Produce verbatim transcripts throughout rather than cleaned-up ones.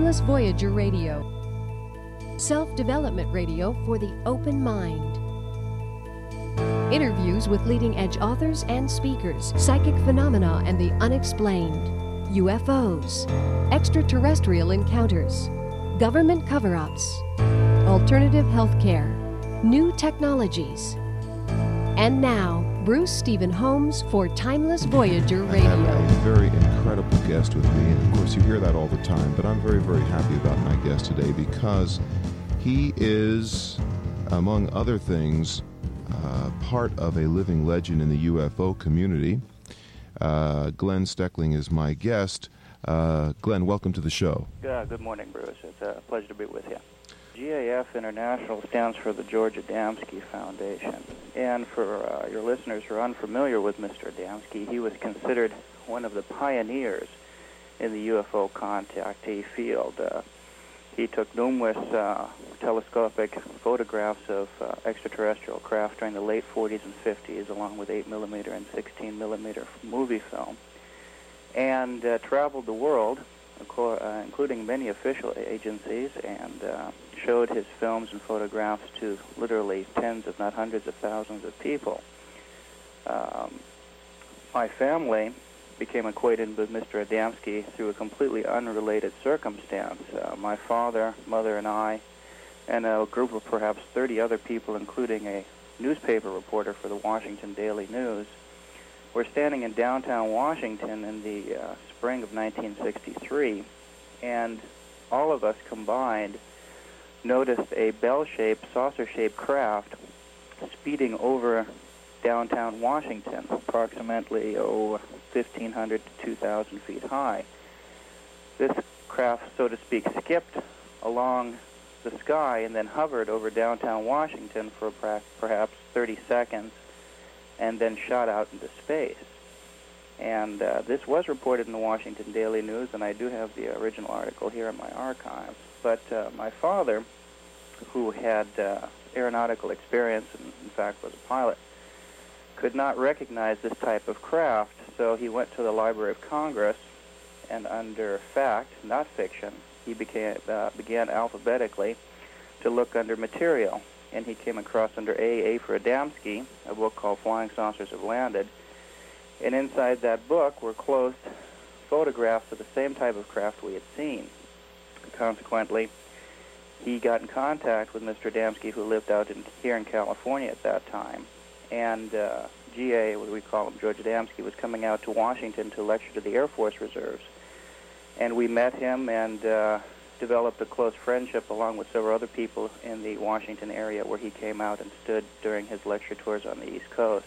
Timeless Voyager Radio. Self-development radio for the open mind. Interviews with leading-edge authors and speakers, psychic phenomena and the unexplained, U F Os, extraterrestrial encounters, government cover-ups, alternative healthcare, new technologies. And now, Bruce Stephen Holmes for Timeless Voyager Radio. I have a very incredible guest with me, and of course you hear that all the time, but I'm very, very happy about my guest today because he is, among other things, uh, part of a living legend in the U F O community. Uh, Glenn Steckling is my guest. Uh, Glenn, welcome to the show. Uh, good morning, Bruce. It's a pleasure to be with you. G A F International stands for the George Adamski Foundation. And for uh, your listeners who are unfamiliar with Mister Adamski, he was considered one of the pioneers in the U F O contactee field. Uh, he took numerous uh, telescopic photographs of uh, extraterrestrial craft during the late forties and fifties, along with eight millimeter and sixteen millimeter movie film, and uh, traveled the world, uh, including many official agencies, and uh, showed his films and photographs to literally tens, if not hundreds of thousands of people. Um, my family became acquainted with Mister Adamski through a completely unrelated circumstance. Uh, my father, mother, and I, and a group of perhaps thirty other people, including a newspaper reporter for the Washington Daily News, were standing in downtown Washington in the uh, spring of nineteen sixty-three, and all of us combined noticed a bell-shaped, saucer-shaped craft speeding over downtown Washington, approximately oh, fifteen hundred to two thousand feet high. This craft, so to speak, skipped along the sky and then hovered over downtown Washington for perhaps thirty seconds and then shot out into space. And uh, this was reported in the Washington Daily News, and I do have the original article here in my archives. But uh, my father, who had uh, aeronautical experience and, in fact, was a pilot, could not recognize this type of craft, so he went to the Library of Congress, and under fact, not fiction, he became, uh, began alphabetically to look under material. And he came across under A, A for Adamski, a book called Flying Saucers Have Landed. And inside that book were closed photographs of the same type of craft we had seen. Consequently, he got in contact with Mister Adamski, who lived out in, here in California at that time. And uh, G A, what we call him, George Adamski, was coming out to Washington to lecture to the Air Force Reserves. And we met him and uh, developed a close friendship along with several other people in the Washington area where he came out and stood during his lecture tours on the East Coast.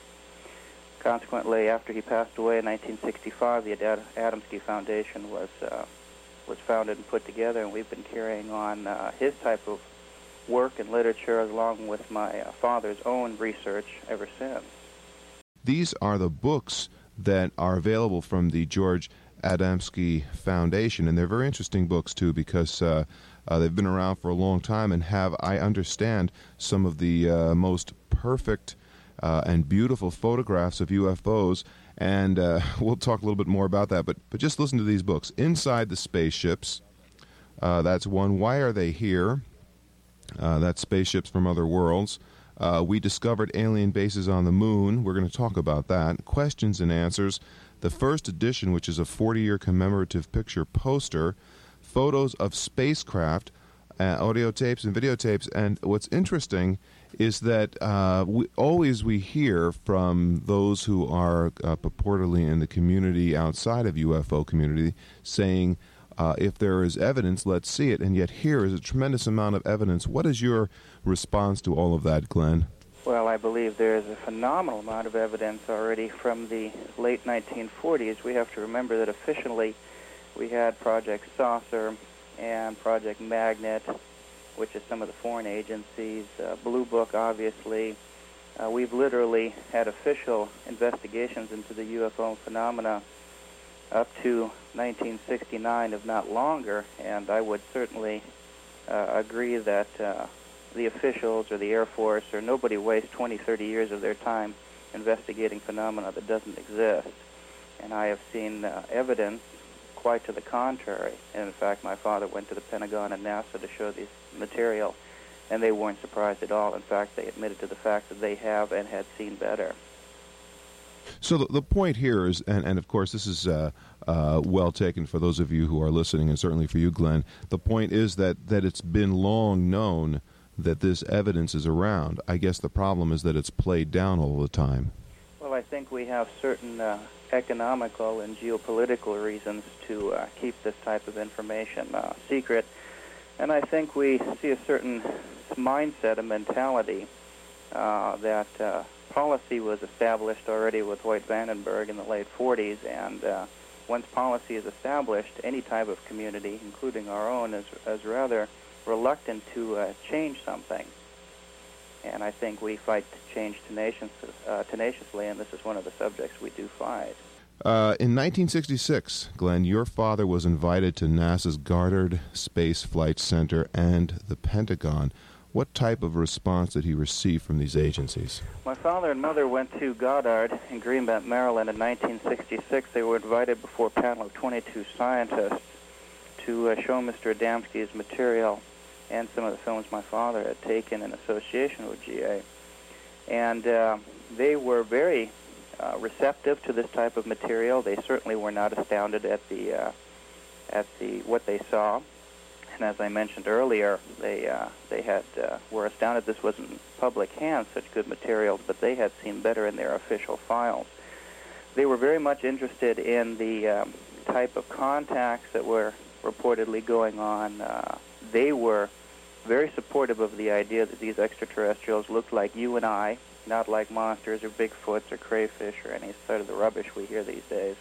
Consequently, after he passed away in nineteen sixty-five, the Ad- Adamski Foundation was uh, was founded and put together, and we've been carrying on uh, his type of work and literature along with my uh, father's own research ever since. These are the books that are available from the George Adamski Foundation, and they're very interesting books, too, because uh, uh, they've been around for a long time and have, I understand, some of the uh, most perfect uh, and beautiful photographs of U F Os. And uh, we'll talk a little bit more about that, but but just listen to these books. Inside the Spaceships, uh, that's one. Why Are They Here? Uh, that's Spaceships from Other Worlds. Uh, we Discovered Alien Bases on the Moon. We're going to talk about that. Questions and Answers. The first edition, which is a forty-year commemorative picture poster. Photos of spacecraft, uh, audio tapes and videotapes. And what's interesting is that uh, we, always we hear from those who are uh, purportedly in the community outside of U F O community saying, uh, if there is evidence, let's see it. And yet here is a tremendous amount of evidence. What is your response to all of that, Glenn? Well, I believe there is a phenomenal amount of evidence already from the late nineteen forties. We have to remember that officially we had Project Saucer and Project Magnet, which is some of the foreign agencies, uh, Blue Book, obviously. Uh, we've literally had official investigations into the U F O phenomena up to nineteen sixty-nine, if not longer, and I would certainly uh, agree that uh, the officials or the Air Force or nobody wastes twenty, thirty years of their time investigating phenomena that doesn't exist. And I have seen uh, evidence quite to the contrary. And in fact, my father went to the Pentagon and NASA to show this material, and they weren't surprised at all. In fact, they admitted to the fact that they have and had seen better. So the, the point here is, and, and of course this is uh, uh, well taken for those of you who are listening, and certainly for you, Glenn, the point is that, that it's been long known that this evidence is around. I guess the problem is that it's played down all the time. Well, I think we have certain uh, economical and geopolitical reasons to uh, keep this type of information uh, secret. And I think we see a certain mindset, a mentality uh, that uh, policy was established already with Hoyt Vandenberg in the late forties, and uh, once policy is established, any type of community, including our own, is, is rather reluctant to uh, change something. And I think we fight change tenacious, uh, tenaciously, and this is one of the subjects we do fight. Uh, in nineteen sixty-six, Glenn, your father was invited to NASA's Goddard Space Flight Center and the Pentagon. What type of response did he receive from these agencies? My father and mother went to Goddard in Greenbelt, Maryland in nineteen sixty-six. They were invited before a panel of twenty-two scientists to uh, show Mister Adamski's material and some of the films my father had taken in association with G A. And uh, they were very uh, receptive to this type of material. They certainly were not astounded at the uh, at the what they saw. And as I mentioned earlier, they uh, they had uh, were astounded this wasn't in public hands, such good materials, but they had seen better in their official files. They were very much interested in the um, type of contacts that were reportedly going on. Uh, they were very supportive of the idea that these extraterrestrials looked like you and I, not like monsters or Bigfoots or crayfish or any sort of the rubbish we hear these days.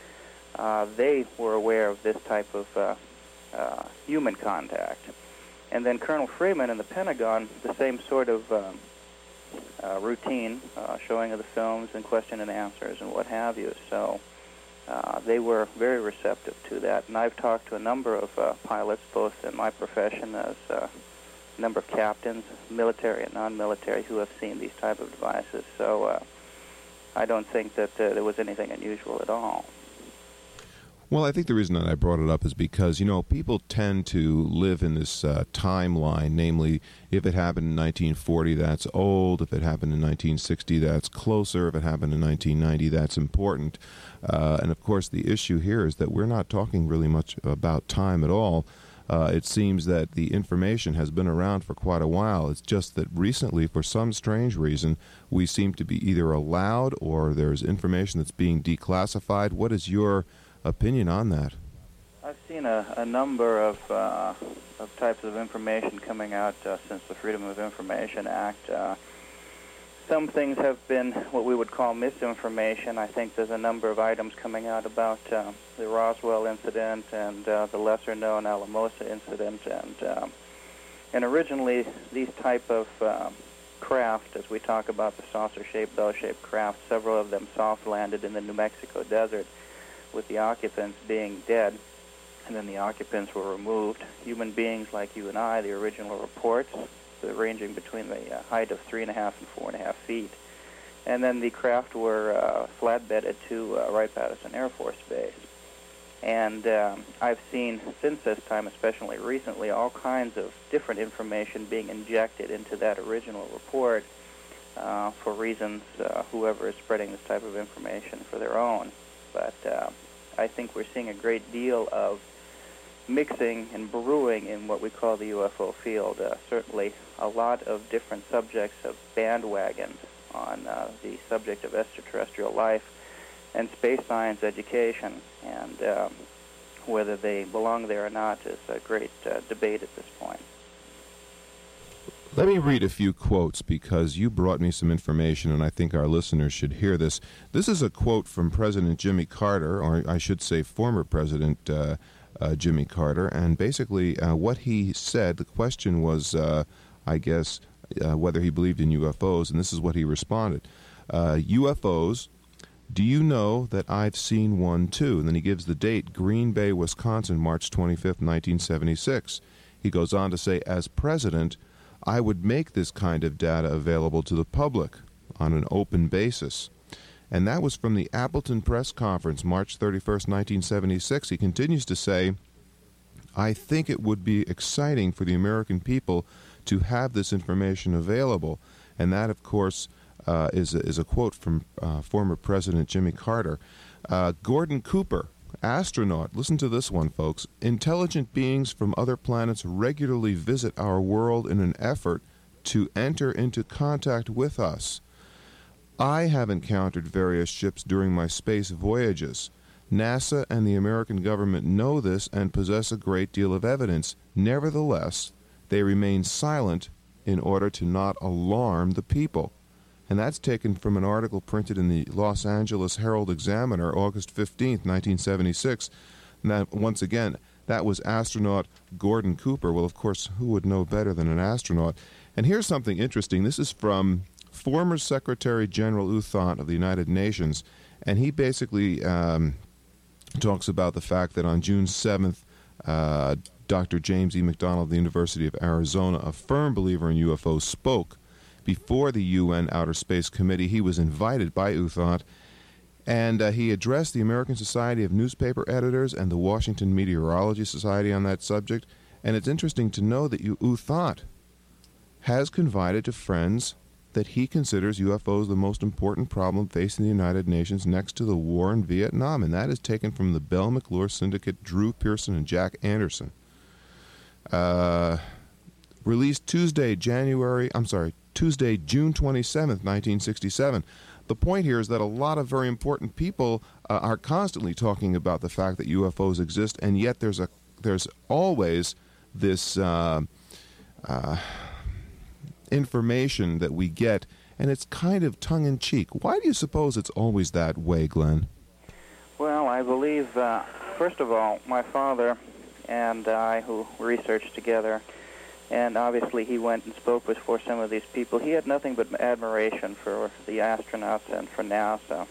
Uh, they were aware of this type of uh, Uh, human contact. And then Colonel Freeman in the Pentagon, the same sort of um, uh, routine, uh, showing of the films and question and answers and what have you. So uh, they were very receptive to that. And I've talked to a number of uh, pilots, both in my profession as uh, a number of captains, military and non-military, who have seen these type of devices. So uh, I don't think that uh, there was anything unusual at all. Well, I think the reason that I brought it up is because, you know, people tend to live in this uh, timeline, namely, if it happened in nineteen forty, that's old. If it happened in nineteen sixty, that's closer. If it happened in nineteen ninety, that's important. Uh, and, of course, the issue here is that we're not talking really much about time at all. Uh, it seems that the information has been around for quite a while. It's just that recently, for some strange reason, we seem to be either allowed or there's information that's being declassified. What is your opinion on that? I've seen a, a number of uh, of types of information coming out uh, since the Freedom of Information Act. Uh, some things have been what we would call misinformation. I think there's a number of items coming out about uh, the Roswell incident and uh, the lesser-known Alamosa incident. And um, and originally, these type of um, craft, as we talk about the saucer-shaped, bell-shaped craft, several of them soft-landed in the New Mexico desert, with the occupants being dead, and then the occupants were removed. Human beings like you and I, the original reports, the ranging between the uh, height of three and a half and four and a half feet. And then the craft were uh, flatbedded to uh, Wright-Patterson Air Force Base. And um, I've seen since this time, especially recently, all kinds of different information being injected into that original report uh, for reasons uh, whoever is spreading this type of information for their own. But uh, I think we're seeing a great deal of mixing and brewing in what we call the U F O field. Uh, certainly a lot of different subjects have bandwagoned on uh, the subject of extraterrestrial life and space science education. And um, whether they belong there or not is a great uh, debate at this point. Let me read a few quotes because you brought me some information and I think our listeners should hear this. This is a quote from President Jimmy Carter, or I should say former President uh, uh, Jimmy Carter, and basically uh, what he said, the question was, uh, I guess, uh, whether he believed in U F Os, and this is what he responded. Uh, U F Os, do you know that I've seen one too? And then he gives the date, Green Bay, Wisconsin, March twenty-fifth, nineteen seventy-six. He goes on to say, as president, I would make this kind of data available to the public on an open basis. And that was from the Appleton Press Conference, March thirty-first, nineteen seventy-six. He continues to say, I think it would be exciting for the American people to have this information available. And that, of course, uh, is, a, is a quote from uh, former President Jimmy Carter. Uh, Gordon Cooper, astronaut, listen to this one, folks. Intelligent beings from other planets regularly visit our world in an effort to enter into contact with us. I have encountered various ships during my space voyages. NASA and the American government know this and possess a great deal of evidence. Nevertheless, they remain silent in order to not alarm the people. And that's taken from an article printed in the Los Angeles Herald-Examiner, August fifteenth, nineteen seventy-six. And that, once again, that was astronaut Gordon Cooper. Well, of course, who would know better than an astronaut? And here's something interesting. This is from former Secretary General U Thant of the United Nations, and he basically um, talks about the fact that on June seventh, uh, Doctor James E. McDonald of the University of Arizona, a firm believer in U F Os, spoke before the U N Outer Space Committee. He was invited by U Thant, and uh, he addressed the American Society of Newspaper Editors and the Washington Meteorology Society on that subject. And it's interesting to know that U Thant has confided to friends that he considers U F Os the most important problem facing the United Nations next to the war in Vietnam. And that is taken from the Bell McClure Syndicate, Drew Pearson and Jack Anderson. Uh, released Tuesday, January, I'm sorry, Tuesday, June twenty-seventh, nineteen sixty-seven. The point here is that a lot of very important people uh, are constantly talking about the fact that U F Os exist, and yet there's a there's always this uh, uh, information that we get, and it's kind of tongue-in-cheek. Why do you suppose it's always that way, Glenn? Well, I believe, uh, first of all, my father and I, who researched together, and obviously he went and spoke before some of these people, he had nothing but admiration for the astronauts and for NASA.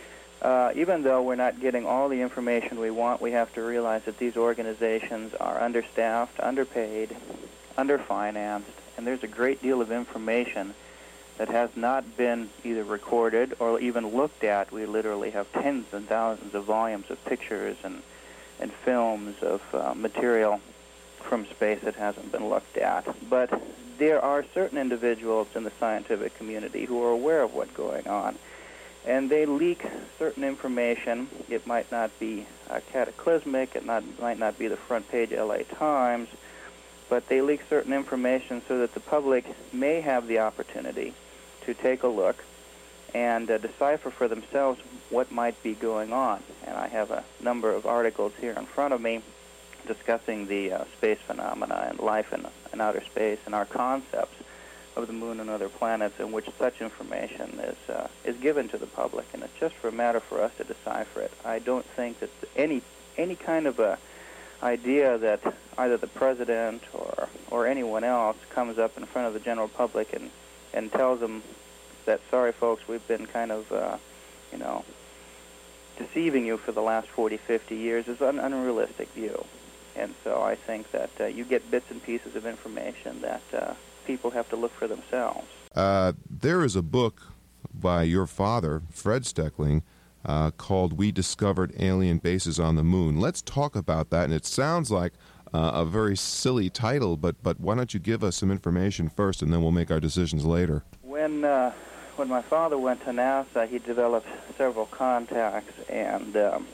Uh, even though we're not getting all the information we want, we have to realize that these organizations are understaffed, underpaid, underfinanced, and there's a great deal of information that has not been either recorded or even looked at. We literally have tens and thousands of volumes of pictures and, and films of uh, material from space that hasn't been looked at. But there are certain individuals in the scientific community who are aware of what's going on, and they leak certain information. It might not be uh, cataclysmic, it not, might not be the front page L A Times, but they leak certain information so that the public may have the opportunity to take a look and uh, decipher for themselves what might be going on. And I have a number of articles here in front of me discussing the uh, space phenomena and life in, in outer space and our concepts of the moon and other planets, in which such information is uh, is given to the public, and it's just for a matter for us to decipher it. I don't think that any any kind of a idea that either the president or or anyone else comes up in front of the general public and and tells them that, sorry folks, we've been kind of uh, you know deceiving you for the last forty, fifty years, is an unrealistic view. And so I think that uh, you get bits and pieces of information that uh, people have to look for themselves. Uh, there is a book by your father, Fred Steckling, uh, called We Discovered Alien Bases on the Moon. Let's talk about that. And it sounds like uh, a very silly title, but, but why don't you give us some information first, and then we'll make our decisions later. When, uh, when my father went to NASA, he developed several contacts, and um,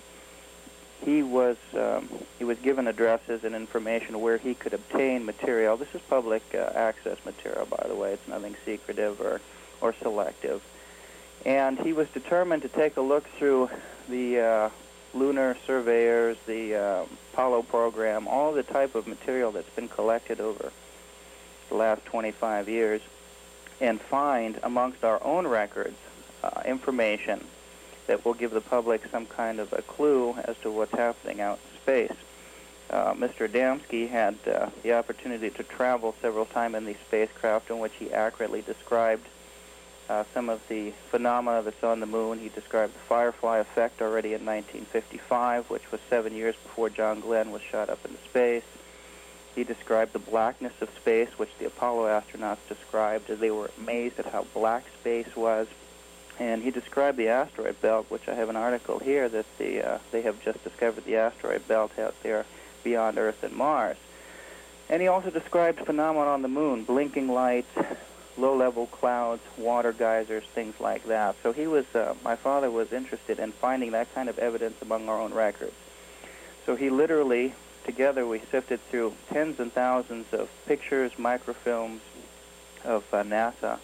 He was um, he was given addresses and information where he could obtain material. This is public uh, access material, by the way. It's nothing secretive or, or selective. And he was determined to take a look through the uh, lunar surveyors, the uh, Apollo program, all the type of material that's been collected over the last twenty-five years, and find amongst our own records uh, information that will give the public some kind of a clue as to what's happening out in space. Uh, Mister Adamski had uh, the opportunity to travel several times in these spacecraft, in which he accurately described uh, some of the phenomena that's on the moon. He described the Firefly effect already in nineteen fifty-five, which was seven years before John Glenn was shot up into space. He described the blackness of space, which the Apollo astronauts described as they were amazed at how black space was. And he described the asteroid belt, which I have an article here that the, uh, they have just discovered the asteroid belt out there beyond Earth and Mars. And he also described phenomena on the moon, blinking lights, low-level clouds, water geysers, things like that. So he was, uh, my father was interested in finding that kind of evidence among our own records. So he literally, together we sifted through tens and thousands of pictures, microfilms of uh, NASA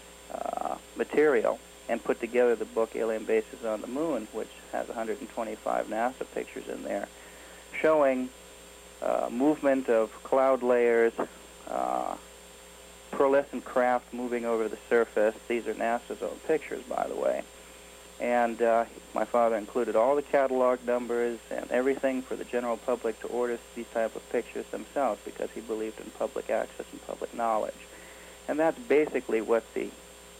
uh, material, and put together the book Alien Bases on the Moon, which has one hundred twenty-five NASA pictures in there, showing uh, movement of cloud layers, uh, pearlescent craft moving over the surface. These are NASA's own pictures, by the way. And uh, my father included all the catalog numbers and everything for the general public to order these type of pictures themselves, because he believed in public access and public knowledge. And that's basically what the,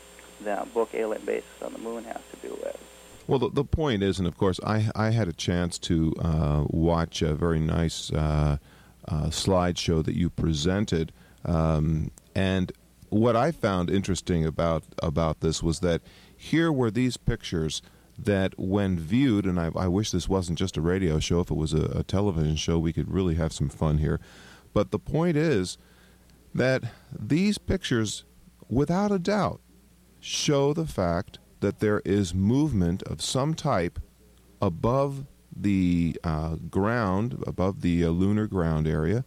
the book Alien Bases on the Moon has to do with. Well, the, the point is, and of course, I, I had a chance to uh, watch a very nice uh, uh, slideshow that you presented, um, and what I found interesting about about this was that here were these pictures that, when viewed, and I, I wish this wasn't just a radio show. If it was a, a television show, we could really have some fun here. But the point is that these pictures, without a doubt, show the fact that there is movement of some type above the uh, ground, above the uh, lunar ground area,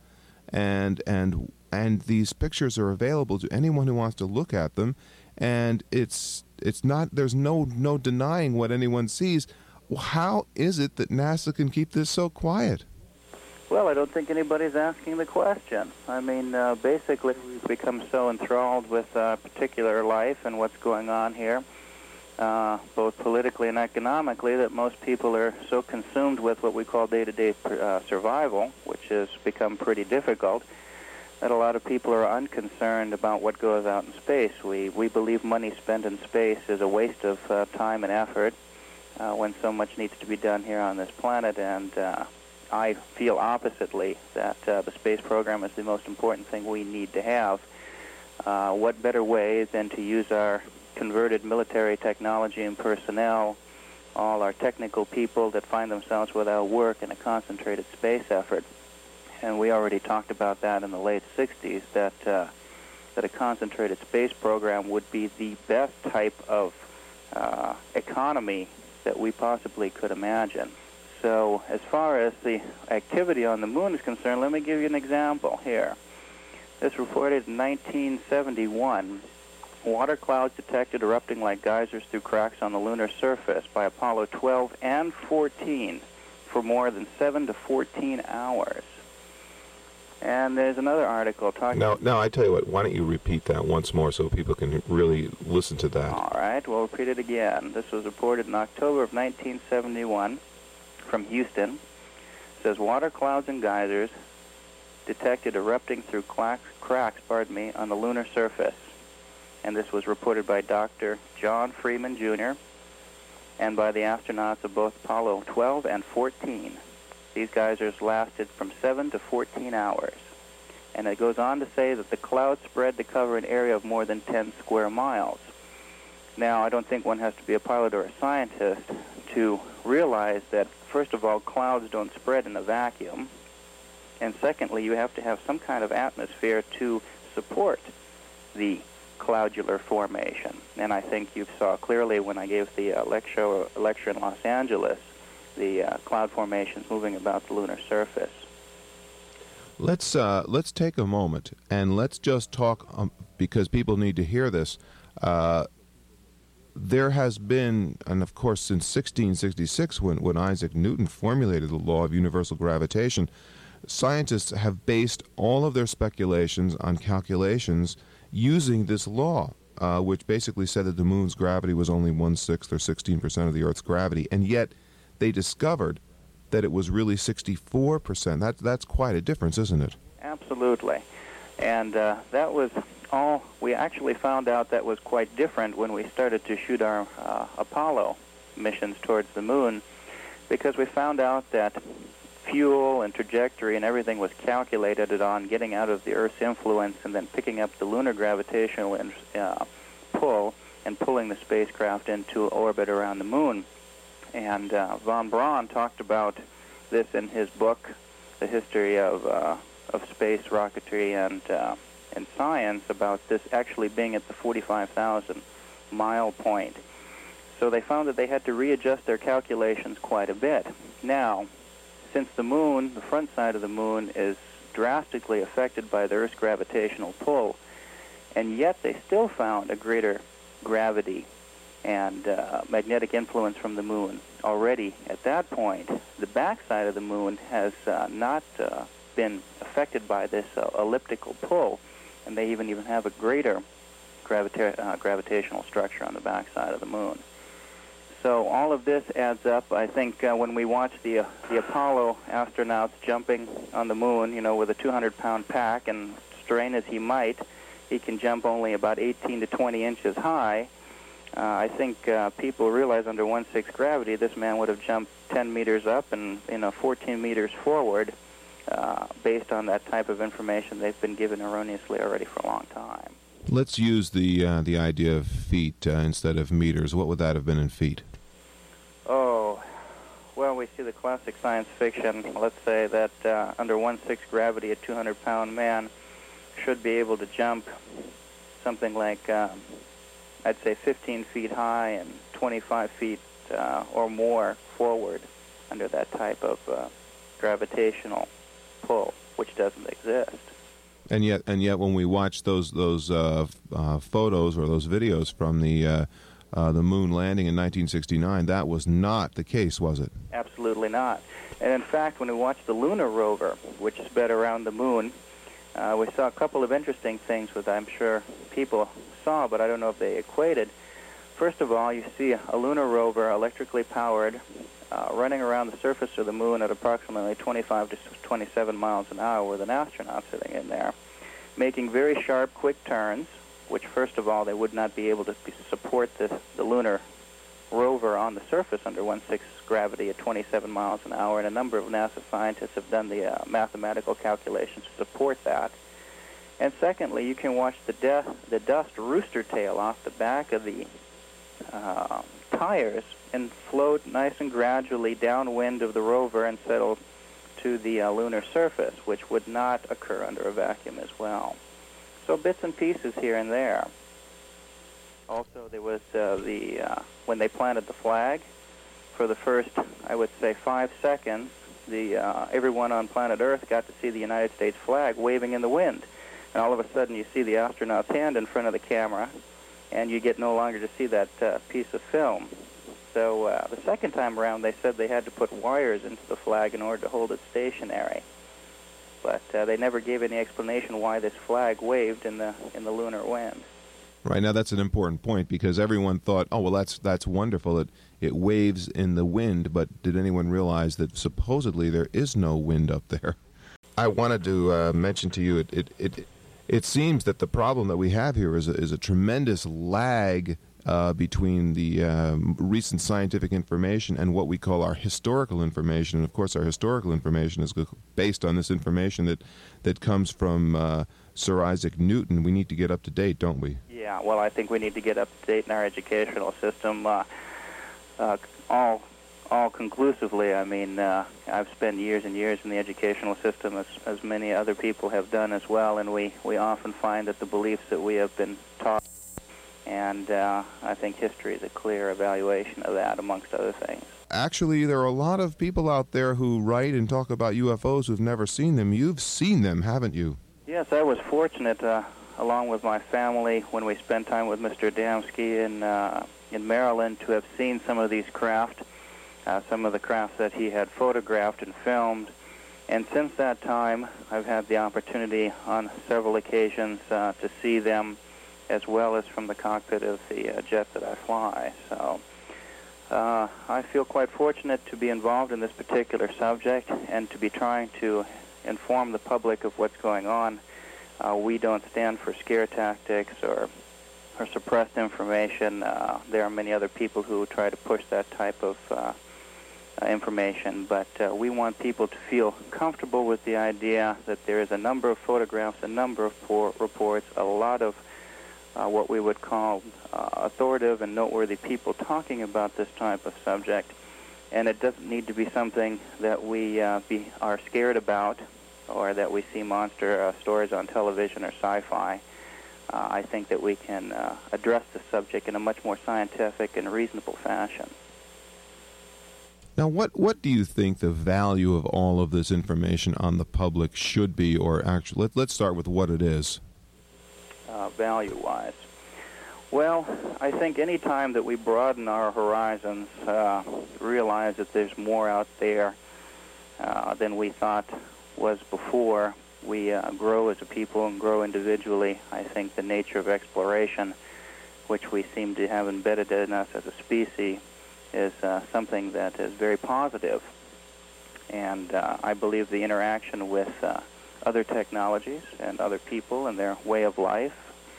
and and and these pictures are available to anyone who wants to look at them, and it's it's not there's no no denying what anyone sees. How is it that NASA can keep this so quiet? Well, I don't think anybody's asking the question. I mean, uh, basically, we've become so enthralled with uh, particular life and what's going on here, uh, both politically and economically, that most people are so consumed with what we call day-to-day uh, survival, which has become pretty difficult, that a lot of people are unconcerned about what goes out in space. We we believe money spent in space is a waste of uh, time and effort uh, when so much needs to be done here on this planet, and uh, I feel oppositely that uh, the space program is the most important thing we need to have. Uh, what better way than to use our converted military technology and personnel, all our technical people that find themselves without work, in a concentrated space effort. And we already talked about that in the late sixties, that uh, that a concentrated space program would be the best type of uh, economy that we possibly could imagine. So as far as the activity on the moon is concerned, let me give you an example here. This reported in nineteen seventy-one, water clouds detected erupting like geysers through cracks on the lunar surface by Apollo twelve and fourteen for more than seven to fourteen hours. And there's another article talking... Now, now, I tell you what, why don't you repeat that once more so people can really listen to that? All right, we'll repeat it again. This was reported in October of nineteen seventy-one from Houston. It says, water clouds and geysers detected erupting through cracks, cracks pardon me, on the lunar surface. And this was reported by Doctor John Freeman, Junior, and by the astronauts of both Apollo twelve and fourteen. These geysers lasted from seven to fourteen hours. And it goes on to say that the clouds spread to cover an area of more than ten square miles. Now, I don't think one has to be a pilot or a scientist to realize that, first of all, clouds don't spread in a vacuum. And secondly, you have to have some kind of atmosphere to support the cloudular formation. And I think you saw clearly when I gave the uh, lecture, lecture in Los Angeles, the uh, cloud formations moving about the lunar surface. Let's uh, let's take a moment and let's just talk, um, because people need to hear this. Uh, there has been, and of course since sixteen sixty-six, when, when Isaac Newton formulated the law of universal gravitation, scientists have based all of their speculations on calculations using this law, uh, which basically said that the moon's gravity was only one-sixth or sixteen percent of the Earth's gravity, and yet they discovered that it was really sixty-four percent. That, that's quite a difference, isn't it? Absolutely. And uh, that was all, we actually found out that was quite different when we started to shoot our uh, Apollo missions towards the moon, because we found out that fuel and trajectory and everything was calculated on getting out of the Earth's influence and then picking up the lunar gravitational uh, pull and pulling the spacecraft into orbit around the moon. And uh, von Braun talked about this in his book, The History of uh, of Space, Rocketry, and uh, and Science, about this actually being at the forty-five thousand mile point. So they found that they had to readjust their calculations quite a bit. Now, since the moon, the front side of the moon, is drastically affected by the Earth's gravitational pull, and yet they still found a greater gravity and uh, magnetic influence from the moon already at that point. The backside of the moon has uh, not uh, been affected by this uh, elliptical pull, and they even even have a greater gravita- uh, gravitational structure on the backside of the moon. So all of this adds up. I think uh, when we watch the uh, the Apollo astronauts jumping on the moon, you know, with a two hundred pound pack, and strain as he might, he can jump only about eighteen to twenty inches high. Uh, I think uh, people realize under one sixth gravity, this man would have jumped ten meters up and, you know, fourteen meters forward, uh, based on that type of information they've been given erroneously already for a long time. Let's use the uh, the idea of feet uh, instead of meters. What would that have been in feet? Oh, well, we see the classic science fiction. Let's say that uh, under one sixth gravity, a two hundred pound man should be able to jump something like, um, I'd say, fifteen feet high and twenty-five feet uh, or more forward under that type of uh, gravitational pull, which doesn't exist. And yet, and yet, when we watch those those uh, uh, photos or those videos from the uh, uh, the moon landing in nineteen sixty-nine, that was not the case, was it? Absolutely not. And in fact, when we watched the lunar rover, which sped around the moon, uh, we saw a couple of interesting things that I'm sure people saw, but I don't know if they equated. First of all, you see a lunar rover, electrically powered, uh, running around the surface of the moon at approximately twenty-five to twenty-seven miles an hour with an astronaut sitting in there, making very sharp, quick turns, which, first of all, they would not be able to be, support the, the lunar rover on the surface under one sixth gravity at twenty-seven miles an hour, and a number of NASA scientists have done the uh, mathematical calculations to support that. And secondly, you can watch the, de- the dust rooster tail off the back of the uh, tires and float nice and gradually downwind of the rover and settle to the uh, lunar surface, which would not occur under a vacuum as well. So bits and pieces here and there. Also, there was uh, the uh, when they planted the flag, for the first, I would say, five seconds, the uh, everyone on planet Earth got to see the United States flag waving in the wind. And all of a sudden, you see the astronaut's hand in front of the camera, and you get no longer to see that uh, piece of film. So uh, the second time around, they said they had to put wires into the flag in order to hold it stationary. But uh, they never gave any explanation why this flag waved in the in the lunar wind. Right, now that's an important point, because everyone thought, oh, well, that's that's wonderful. It it waves in the wind, but did anyone realize that supposedly there is no wind up there? I wanted to uh, mention to you, it, it it it seems that the problem that we have here is a, is a tremendous lag uh, between the um, recent scientific information and what we call our historical information. And of course, our historical information is based on this information that that comes from uh, Sir Isaac Newton. We need to get up to date, don't we? Yeah, well, I think we need to get up to date in our educational system, uh, uh, all all conclusively. I mean, uh, I've spent years and years in the educational system, as, as many other people have done as well, and we, we often find that the beliefs that we have been taught, and uh, I think history is a clear evaluation of that, amongst other things. Actually, there are a lot of people out there who write and talk about U F Os who've never seen them. You've seen them, haven't you? Yes, I was fortunate, uh, along with my family, when we spent time with Mister Adamski in, uh, in Maryland, to have seen some of these craft, uh, some of the crafts that he had photographed and filmed. And since that time, I've had the opportunity on several occasions uh, to see them, as well as from the cockpit of the uh, jet that I fly. So uh, I feel quite fortunate to be involved in this particular subject and to be trying to inform the public of what's going on. Uh, we don't stand for scare tactics or or suppressed information. Uh, there are many other people who try to push that type of uh, uh, information, but uh, we want people to feel comfortable with the idea that there is a number of photographs, a number of por- reports, a lot of uh, what we would call uh, authoritative and noteworthy people talking about this type of subject. And it doesn't need to be something that we uh, be, are scared about or that we see monster uh, stories on television or sci-fi. Uh, I think that we can uh, address the subject in a much more scientific and reasonable fashion. Now, what, what do you think the value of all of this information on the public should be, or actually, let, let's start with what it is. Uh, value-wise. Well, I think any time that we broaden our horizons, uh, realize that there's more out there uh, than we thought was before, we uh, grow as a people and grow individually. I think the nature of exploration, which we seem to have embedded in us as a species, is uh, something that is very positive. And uh, I believe the interaction with uh, other technologies and other people and their way of life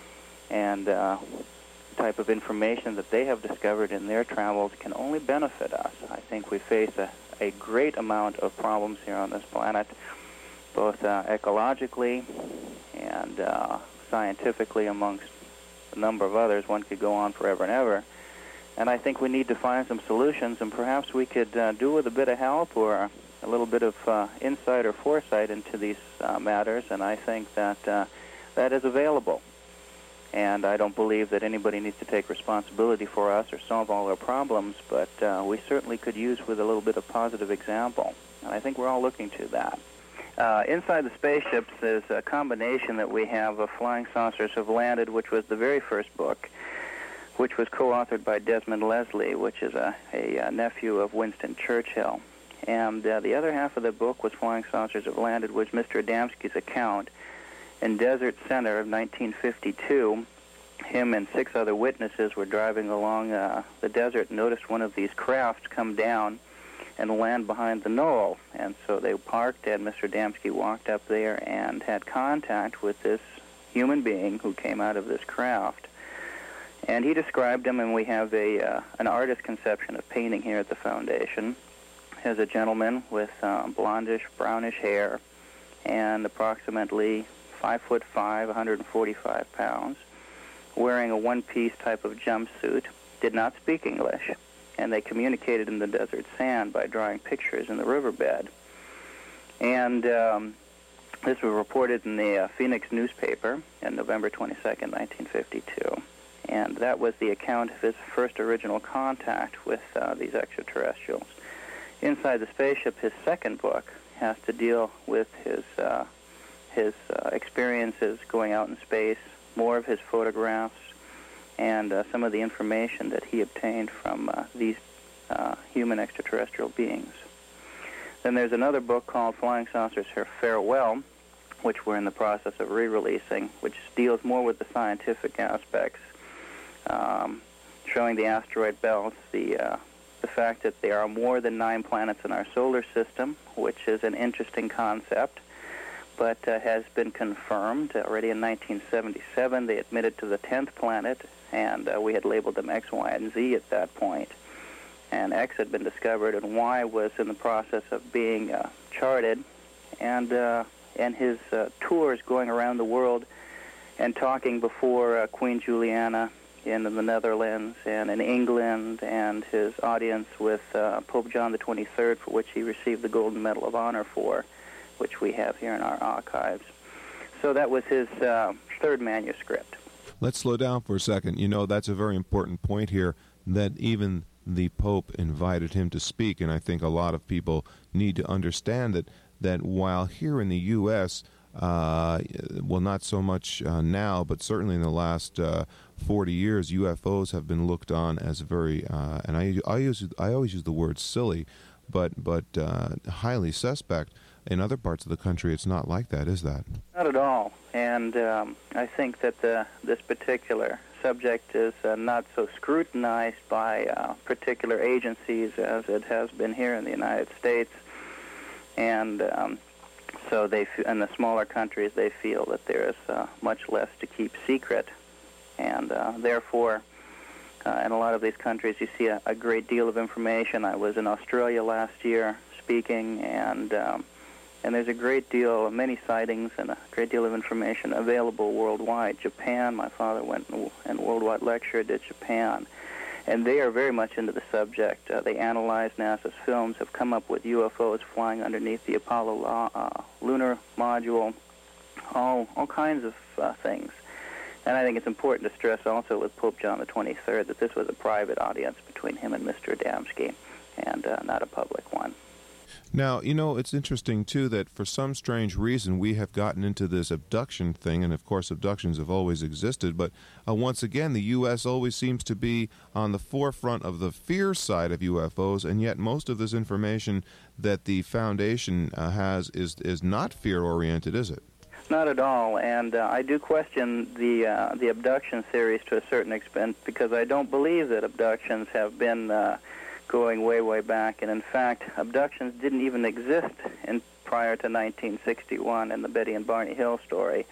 and uh, type of information that they have discovered in their travels can only benefit us. I think we face a, a great amount of problems here on this planet, both uh, ecologically and uh, scientifically, amongst a number of others. One could go on forever and ever. And I think we need to find some solutions, and perhaps we could uh, do with a bit of help or a little bit of uh, insight or foresight into these uh, matters, and I think that uh, that is available. And I don't believe that anybody needs to take responsibility for us or solve all our problems, but uh, we certainly could use with a little bit of positive example. And I think we're all looking to that. Uh, inside the spaceships is a combination that we have of Flying Saucers Have Landed, which was the very first book, which was co-authored by Desmond Leslie, which is a, a, a nephew of Winston Churchill. And uh, the other half of the book was Flying Saucers Have Landed, was Mister Adamski's account. In Desert Center of nineteen fifty-two, him and six other witnesses were driving along uh, the desert and noticed one of these crafts come down and land behind the knoll. And so they parked, and Mister Adamski walked up there and had contact with this human being who came out of this craft. And he described him, and we have a uh, an artist conception of painting here at the Foundation, as a gentleman with uh, blondish, brownish hair, and approximately five foot five, one hundred forty-five pounds, wearing a one-piece type of jumpsuit, did not speak English, and they communicated in the desert sand by drawing pictures in the riverbed. And um, this was reported in the uh, Phoenix newspaper on November twenty-second, nineteen fifty-two. And that was the account of his first original contact with uh, these extraterrestrials. Inside the Spaceship, his second book has to deal with his uh, his uh, experiences going out in space, more of his photographs, and uh, some of the information that he obtained from uh, these uh, human extraterrestrial beings. Then there's another book called Flying Saucers Have Farewell, which we're in the process of re-releasing, which deals more with the scientific aspects, um, showing the asteroid belts, the uh, the fact that there are more than nine planets in our solar system, which is an interesting concept, but uh, has been confirmed. Already in nineteen seventy-seven, they admitted to the tenth planet, and uh, we had labeled them X, Y, and Z at that point. And X had been discovered, and Y was in the process of being uh, charted, and uh, and his uh, tours going around the world and talking before uh, Queen Juliana in the Netherlands and in England, and his audience with uh, Pope John the twenty-third, for which he received the Golden Medal of Honor for, which we have here in our archives. So that was his uh, third manuscript. Let's slow down for a second. You know, that's a very important point here, that even the Pope invited him to speak, and I think a lot of people need to understand that, that while here in the U S, uh, well, not so much uh, now, but certainly in the last uh, forty years, U F Os have been looked on as very, uh, and I, I, use, I always use the word silly, but, but uh, highly suspect. In other parts of the country, it's not like that, is that? Not at all. And um, I think that the, this particular subject is uh, not so scrutinized by uh, particular agencies as it has been here in the United States. And um, so they, f- in the smaller countries, they feel that there is uh, much less to keep secret. And uh, therefore, uh, in a lot of these countries, you see a, a great deal of information. I was in Australia last year speaking, and um, And there's a great deal, many sightings and a great deal of information available worldwide. Japan, my father went and worldwide lectured at Japan, and they are very much into the subject. Uh, they analyze NASA's films, have come up with U F Os flying underneath the Apollo uh, lunar module, all all kinds of uh, things. And I think it's important to stress also with Pope John the twenty-third that this was a private audience between him and Mister Adamski, and uh, not a public one. Now, you know, it's interesting, too, that for some strange reason we have gotten into this abduction thing, and of course abductions have always existed, but uh, once again the U S always seems to be on the forefront of the fear side of U F Os, and yet most of this information that the Foundation uh, has is, is not fear-oriented, is it? Not at all, and uh, I do question the uh, the abduction theories to a certain extent, because I don't believe that abductions have been uh, going way, way back. And in fact, abductions didn't even exist in prior to nineteen sixty-one in the Betty and Barney Hill story.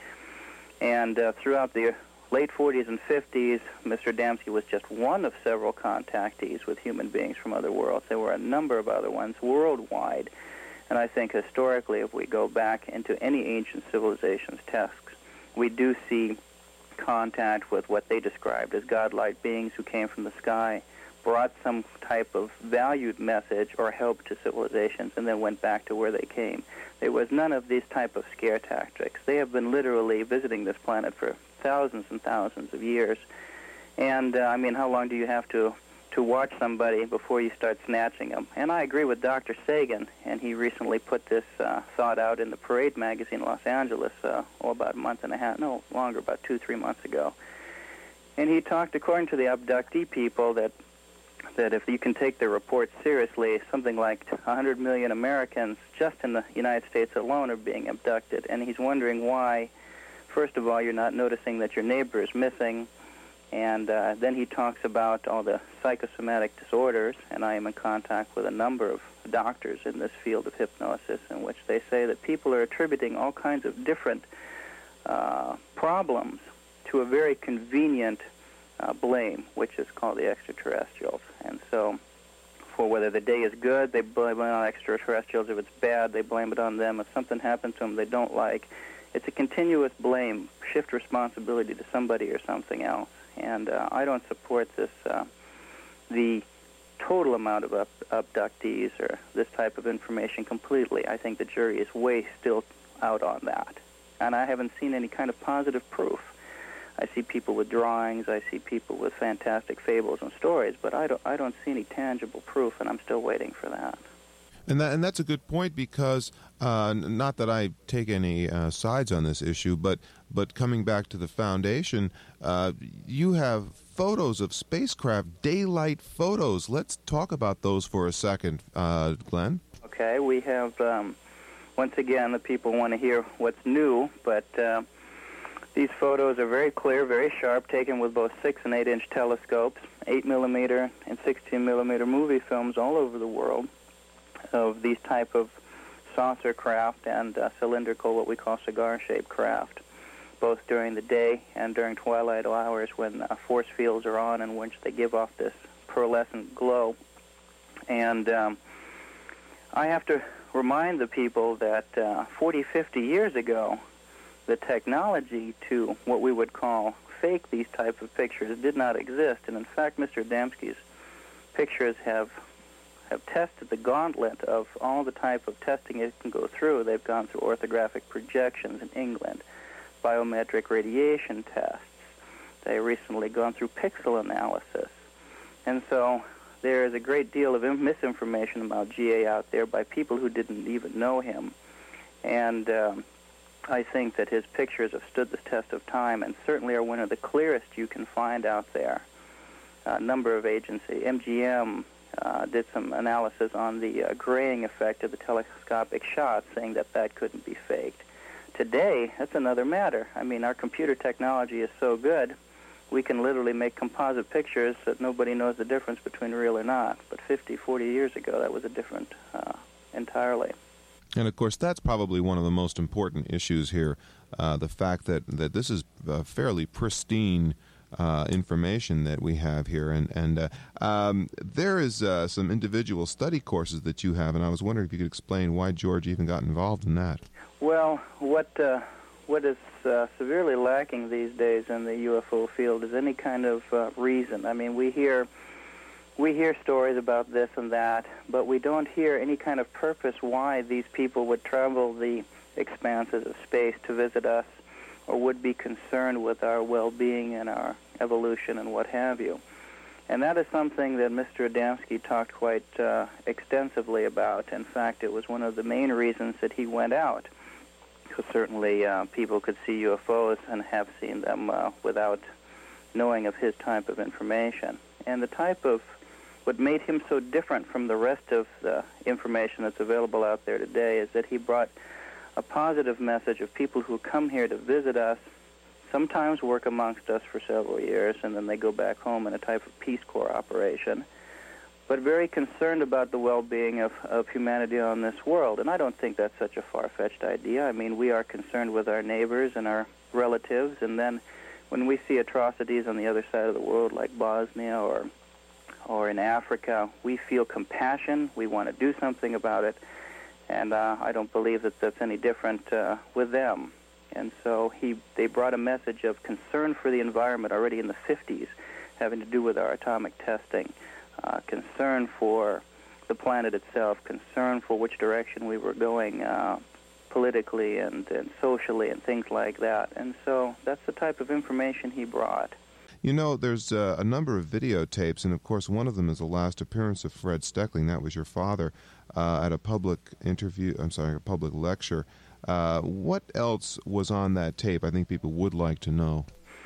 And uh, throughout the late forties and fifties, Mister Adamski was just one of several contactees with human beings from other worlds. There were a number of other ones worldwide. And I think historically, if we go back into any ancient civilization's texts, we do see contact with what they described as godlike beings who came from the sky, brought some type of valued message or help to civilizations, and then went back to where they came. There was none of these type of scare tactics. They have been literally visiting this planet for thousands and thousands of years. And, uh, I mean, how long do you have to to watch somebody before you start snatching them? And I agree with Doctor Sagan, and he recently put this uh, thought out in the Parade magazine in Los Angeles, uh, oh, about a month and a half, no, longer, about two, three months ago. And he talked, according to the abductee people, that that if you can take their reports seriously, something like one hundred million Americans just in the United States alone are being abducted. And he's wondering why, first of all, you're not noticing that your neighbor is missing. And uh, then he talks about all the psychosomatic disorders, and I am in contact with a number of doctors in this field of hypnosis, in which they say that people are attributing all kinds of different uh, problems to a very convenient uh, blame, which is called the extraterrestrials. And so for whether the day is good, they blame it on extraterrestrials. If it's bad, they blame it on them. If something happens to them they don't like, it's a continuous blame, shift responsibility to somebody or something else. And uh, I don't support this, uh, the total amount of up abductees or this type of information completely. I think the jury is way still out on that. And I haven't seen any kind of positive proof. I see people with drawings, I see people with fantastic fables and stories, but I don't, I don't see any tangible proof, and I'm still waiting for that. And that, and that's a good point, because uh, not that I take any uh, sides on this issue, but but coming back to the Foundation, uh, you have photos of spacecraft, daylight photos. Let's talk about those for a second, uh, Glenn. Okay, we have, um, once again, the people want to hear what's new, but uh, these photos are very clear, very sharp, taken with both six and eight inch telescopes, eight millimeter and sixteen millimeter movie films all over the world of these type of saucer craft and uh, cylindrical, what we call cigar-shaped craft, both during the day and during twilight hours when uh, force fields are on, in which they give off this pearlescent glow. And um, I have to remind the people that uh, forty, fifty years ago, the technology to what we would call fake these type of pictures did not exist. And in fact, Mister Adamski's pictures have have tested the gauntlet of all the type of testing it can go through. They've gone through orthographic projections in England, biometric radiation tests. They've recently gone through pixel analysis. And so there is a great deal of misinformation about G A out there by people who didn't even know him. And um, I think that his pictures have stood the test of time and certainly are one of the clearest you can find out there. A number of agencies, M G M, Uh, did some analysis on the uh, graying effect of the telescopic shots, saying that that couldn't be faked. Today, that's another matter. I mean, our computer technology is so good, we can literally make composite pictures that nobody knows the difference between real or not. But fifty, forty years ago, that was a different uh, entirely. And, of course, that's probably one of the most important issues here, uh, the fact that, that this is a fairly pristine uh, information that we have here. And, and uh, um, there is uh, some individual study courses that you have, and I was wondering if you could explain why George even got involved in that. Well, what uh, what is uh, severely lacking these days in the U F O field is any kind of uh, reason. I mean, we hear we hear stories about this and that, but we don't hear any kind of purpose why these people would travel the expanses of space to visit us, or would be concerned with our well-being and our evolution and what have you. And that is something that Mister Adamski talked quite uh, extensively about. In fact, it was one of the main reasons that he went out, because certainly uh, people could see U F Os and have seen them uh, without knowing of his type of information. And the type of, what made him so different from the rest of the information that's available out there today is that he brought a positive message of people who come here to visit us, sometimes work amongst us for several years, and then they go back home in a type of Peace Corps operation, but very concerned about the well-being of, of humanity on this world. And I don't think that's such a far-fetched idea. I mean, we are concerned with our neighbors and our relatives, and then when we see atrocities on the other side of the world, like Bosnia or or in Africa, we feel compassion. We want to do something about it. And uh, I don't believe that that's any different uh, with them. And so he, they brought a message of concern for the environment already in the fifties, having to do with our atomic testing, uh, concern for the planet itself, concern for which direction we were going uh, politically and, and socially and things like that. And so that's the type of information he brought. You know, there's uh, a number of videotapes, and of course one of them is the last appearance of Fred Steckling. That was your father uh, at a public interview, I'm sorry, a public lecture. Uh, what else was on that tape? I think people would like to know.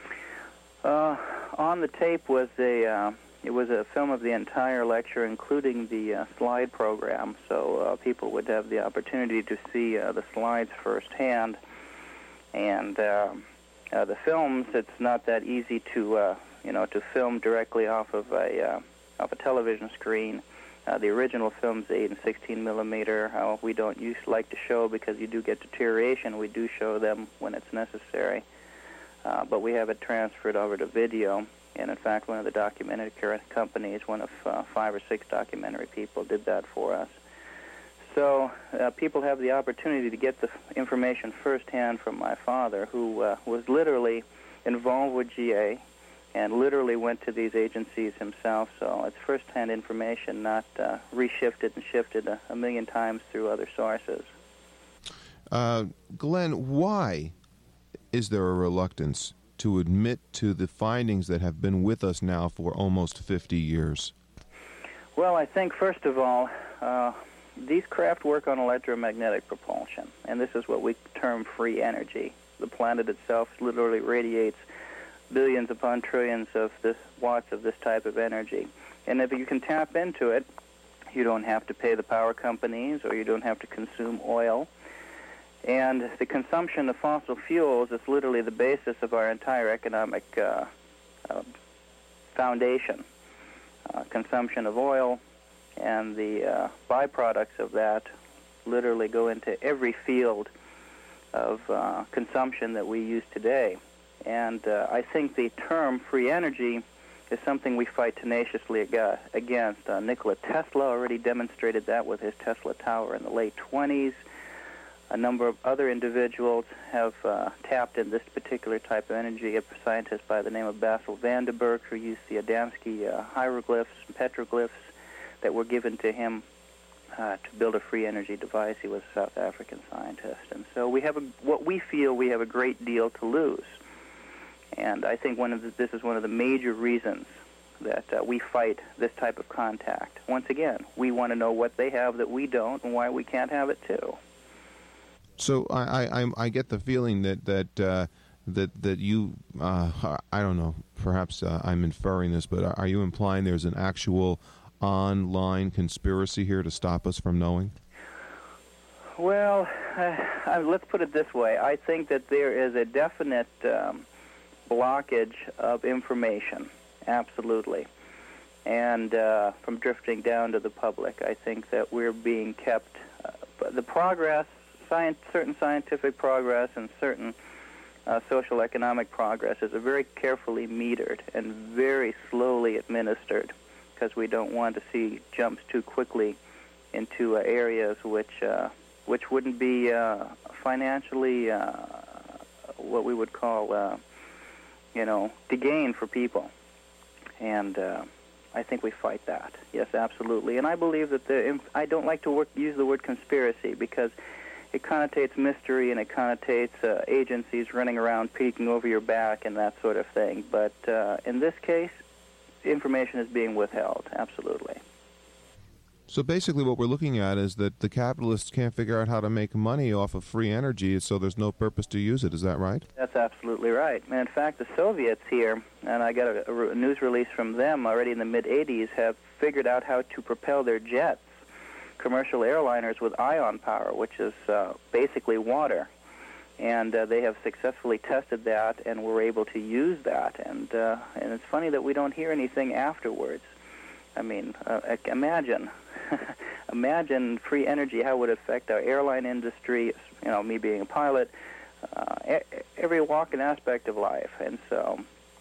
Uh, on the tape was a, uh, it was a film of the entire lecture, including the uh, slide program, so uh, people would have the opportunity to see uh, the slides firsthand. And uh, Uh, the films, it's not that easy to, uh, you know, to film directly off of a uh, off a television screen. Uh, the original film's eight and sixteen millimeter. Uh, we don't use like to show because you do get deterioration. We do show them when it's necessary, uh, but we have it transferred over to video. And in fact, one of the documentary companies, one of uh, five or six documentary people, did that for us. So uh, people have the opportunity to get the information firsthand from my father, who uh, was literally involved with G A and literally went to these agencies himself. So it's firsthand information, not uh, reshifted and shifted a, a million times through other sources. Uh, Glenn, why is there a reluctance to admit to the findings that have been with us now for almost fifty years? Well, I think, first of all, uh, these craft work on electromagnetic propulsion, and this is what we term free energy. The planet itself literally radiates billions upon trillions of this watts of this type of energy. And if you can tap into it, you don't have to pay the power companies, or you don't have to consume oil. And the consumption of fossil fuels is literally the basis of our entire economic uh, uh, foundation. Uh, consumption of oil and the uh, byproducts of that literally go into every field of uh, consumption that we use today. And uh, I think the term free energy is something we fight tenaciously ag- against. Uh, Nikola Tesla already demonstrated that with his Tesla Tower in the late twenties. A number of other individuals have uh, tapped in this particular type of energy. A scientist by the name of Basil van der Berg, who used the Adamski uh, hieroglyphs and petroglyphs that were given to him uh, to build a free energy device. He was a South African scientist. And so we have a, what we feel we have a great deal to lose. And I think one of the, this is one of the major reasons that uh, we fight this type of contact. Once again, we want to know what they have that we don't and why we can't have it too. So I I, I get the feeling that that uh, that that you uh, I don't know, perhaps uh, I'm inferring this, but are you implying there's an actual online conspiracy here to stop us from knowing? Well, uh, let's put it this way. I think that there is a definite um, blockage of information, absolutely, and uh, from drifting down to the public. I think that we're being kept, uh, the progress, science, certain scientific progress and certain uh, social economic progress is a very carefully metered and very slowly administered, because we don't want to see jumps too quickly into uh, areas which uh, which wouldn't be uh, financially uh, what we would call, uh, you know, to gain for people. And uh, I think we fight that. Yes, absolutely. And I believe that the I don't like to work, use the word conspiracy, because it connotates mystery and it connotates uh, agencies running around peeking over your back and that sort of thing. But uh, in this case, information is being withheld, absolutely. So basically what we're looking at is that the capitalists can't figure out how to make money off of free energy, so there's no purpose to use it. Is that right? That's absolutely right. And in fact, the Soviets here, and I got a, a news release from them already in the mid-eighties, have figured out how to propel their jets, commercial airliners, with ion power, which is uh, basically water. And uh, they have successfully tested that and were able to use that. And uh, and it's funny that we don't hear anything afterwards. I mean, uh, imagine, imagine free energy, how it would affect our airline industry, you know, me being a pilot, uh, every walk and aspect of life. And so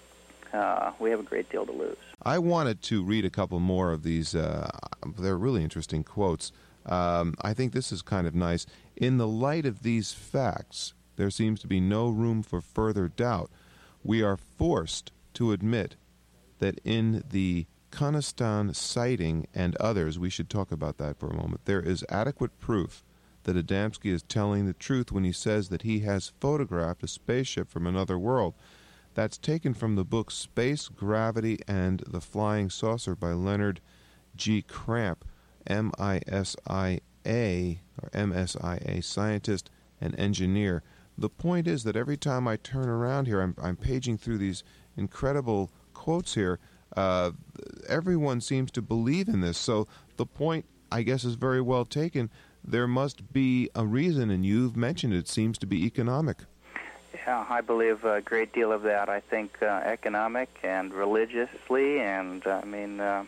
uh, we have a great deal to lose. I wanted to read a couple more of these. Uh, they're really interesting quotes. Um, I think this is kind of nice. In the light of these facts, there seems to be no room for further doubt. We are forced to admit that in the Khanistan sighting and others, we should talk about that for a moment, there is adequate proof that Adamski is telling the truth when he says that he has photographed a spaceship from another world. That's taken from the book Space, Gravity, and the Flying Saucer by Leonard G. Cramp, M I S I A, or M S I A, scientist and engineer. The point is that every time I turn around here, I'm, I'm paging through these incredible quotes here, uh, everyone seems to believe in this. So the point, I guess, is very well taken. There must be a reason, and you've mentioned it, it seems to be economic. Yeah, I believe a great deal of that. I think uh, economic and religiously, and I mean, uh,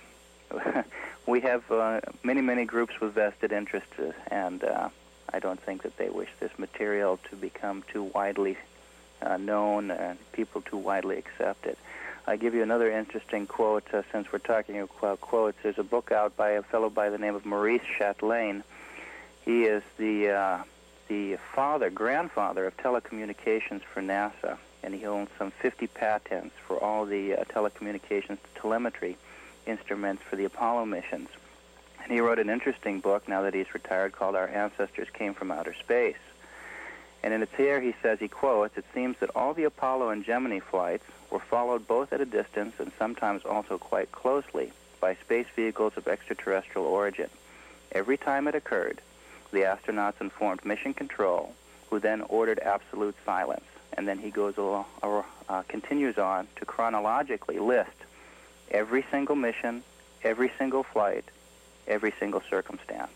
we have uh, many, many groups with vested interests, and uh, I don't think that they wish this material to become too widely uh, known and people too widely accepted. I'll give you another interesting quote, uh, since we're talking about quotes. There's a book out by a fellow by the name of Maurice Chatelain. He is the uh, the father, grandfather of telecommunications for NASA, and he owns some fifty patents for all the uh, telecommunications telemetry instruments for the Apollo missions. And he wrote an interesting book, now that he's retired, called Our Ancestors Came from Outer Space. And in its here he says, he quotes, "It seems that all the Apollo and Gemini flights were followed both at a distance and sometimes also quite closely by space vehicles of extraterrestrial origin. Every time it occurred, the astronauts informed Mission Control, who then ordered absolute silence." And then he goes along, or uh, continues on to chronologically list every single mission, every single flight, every single circumstance.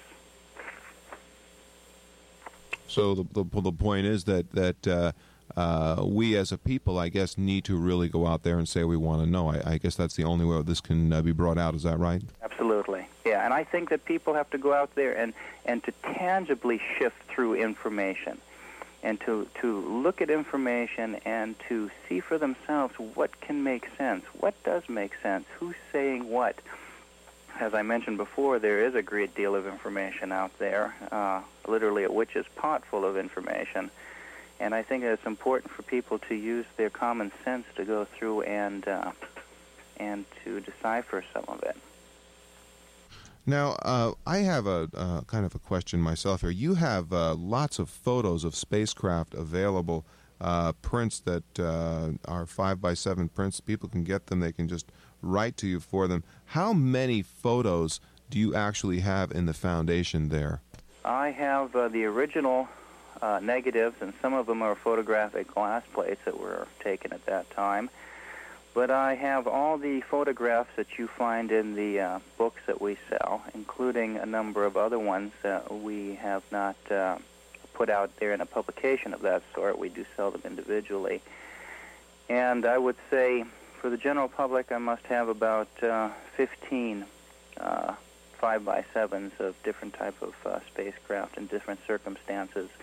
So the the, the point is that that uh, uh, we as a people, I guess, need to really go out there and say we want to know. I, I guess that's the only way this can uh, be brought out. Is that right? Absolutely. Yeah, and I think that people have to go out there and, and to tangibly shift through information, and to, to look at information and to see for themselves what can make sense, what does make sense, who's saying what. As I mentioned before, there is a great deal of information out there, uh, literally a witch's pot full of information, and I think it's important for people to use their common sense to go through and uh, and to decipher some of it. Now, uh, I have a uh, kind of a question myself here. You have uh, lots of photos of spacecraft available, uh, prints that uh, are five by seven prints. People can get them. They can just write to you for them. How many photos do you actually have in the foundation there? I have uh, the original uh, negatives, and some of them are photographic glass plates that were taken at that time. But I have all the photographs that you find in the uh, books that we sell, including a number of other ones that we have not uh, put out there in a publication of that sort. We do sell them individually. And I would say for the general public, I must have about uh, fifteen uh, five by sevens of different type of uh, spacecraft in different circumstances.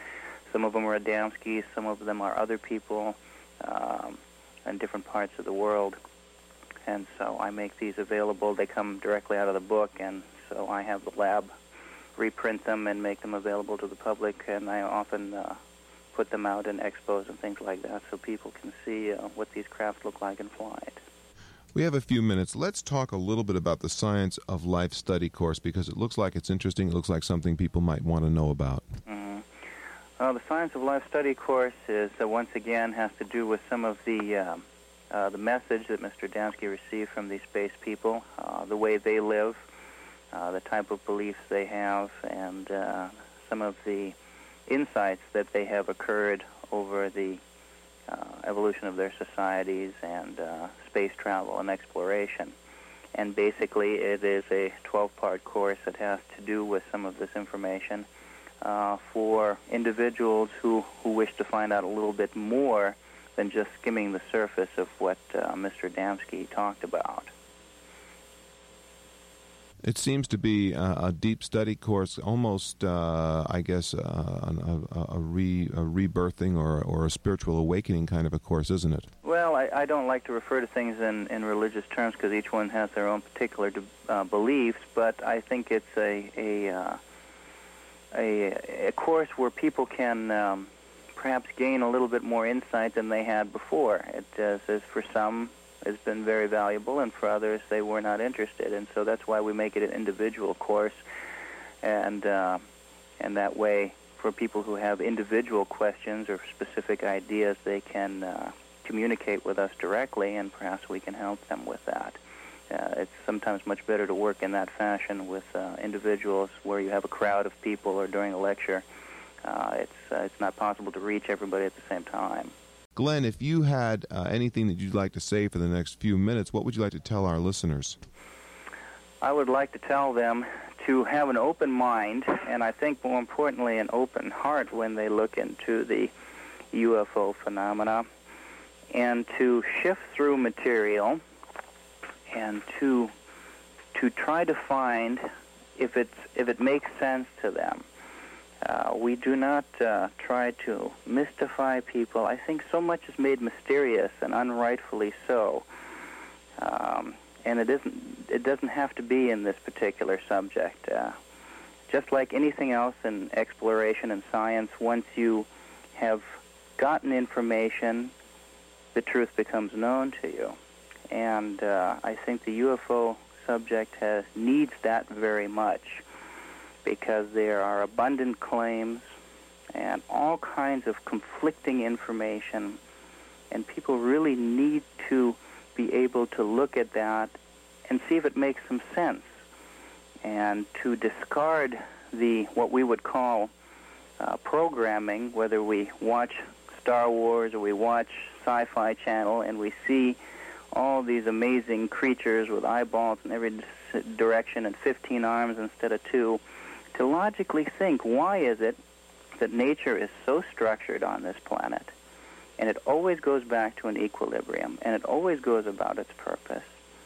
Some of them are Adamski, some of them are other people um, in different parts of the world. And so I make these available. They come directly out of the book, and so I have the lab reprint them and make them available to the public, and I often uh, put them out in expos and things like that so people can see uh, what these craft look like in flight. We have a few minutes. Let's talk a little bit about the Science of Life study course, because it looks like it's interesting. It looks like something people might want to know about. Mm-hmm. Uh, the Science of Life study course is, uh, once again, has to do with some of the um, uh, the message that Mister Adamski received from these space people, uh, the way they live, uh, the type of beliefs they have, and uh, some of the insights that they have occurred over the uh, evolution of their societies and uh, space travel and exploration. And basically it is a twelve-part course that has to do with some of this information uh, for individuals who, who wish to find out a little bit more than just skimming the surface of what uh, Mister Adamski talked about. It seems to be a, a deep study course, almost, uh, I guess, uh, a, a, re, a rebirthing or, or a spiritual awakening kind of a course, isn't it? Well, I, I don't like to refer to things in, in religious terms because each one has their own particular uh, beliefs, but I think it's a a, uh, a, a course where people can um, perhaps gain a little bit more insight than they had before. It uh, says for some, has been very valuable, and for others they were not interested, and so that's why we make it an individual course, and uh, and that way for people who have individual questions or specific ideas, they can uh, communicate with us directly, and perhaps we can help them with that. Uh, it's sometimes much better to work in that fashion with uh, individuals where you have a crowd of people or during a lecture. Uh, it's uh, it's not possible to reach everybody at the same time. Glenn, if you had uh, anything that you'd like to say for the next few minutes, what would you like to tell our listeners? I would like to tell them to have an open mind, and I think more importantly an open heart when they look into the U F O phenomena, and to shift through material and to to try to find if it's if it makes sense to them. Uh, we do not uh, try to mystify people. I think so much is made mysterious, and unrightfully so. Um, and it isn't. It doesn't have to be in this particular subject. Uh, just like anything else in exploration and science, once you have gotten information, the truth becomes known to you. And uh, I think the U F O subject has needs that very much, because there are abundant claims and all kinds of conflicting information, and people really need to be able to look at that and see if it makes some sense, and to discard the what we would call uh, programming, whether we watch Star Wars or we watch Sci-Fi Channel and we see all these amazing creatures with eyeballs in every direction and fifteen arms instead of two, to logically think, why is it that nature is so structured on this planet, and it always goes back to an equilibrium, and it always goes about its purpose,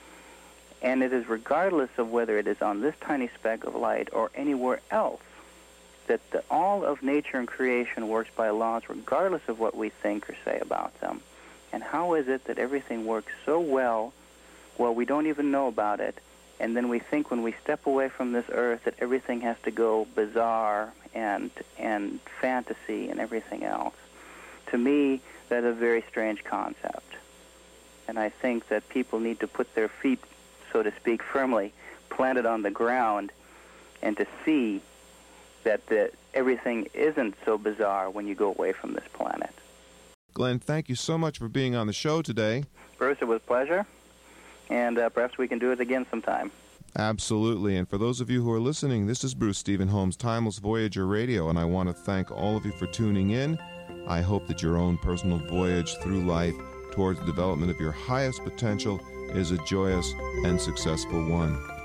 and it is regardless of whether it is on this tiny speck of light or anywhere else, that the, all of nature and creation works by laws regardless of what we think or say about them. And how is it that everything works so well, well, we don't even know about it, and then we think when we step away from this earth that everything has to go bizarre and and fantasy and everything else. To me, that's a very strange concept. And I think that people need to put their feet, so to speak, firmly planted on the ground, and to see that the, everything isn't so bizarre when you go away from this planet. Glenn, thank you so much for being on the show today. Bruce, it was a pleasure. And uh, perhaps we can do it again sometime. Absolutely. And for those of you who are listening, this is Bruce Stephen Holmes, Timeless Voyager Radio, and I want to thank all of you for tuning in. I hope that your own personal voyage through life towards the development of your highest potential is a joyous and successful one.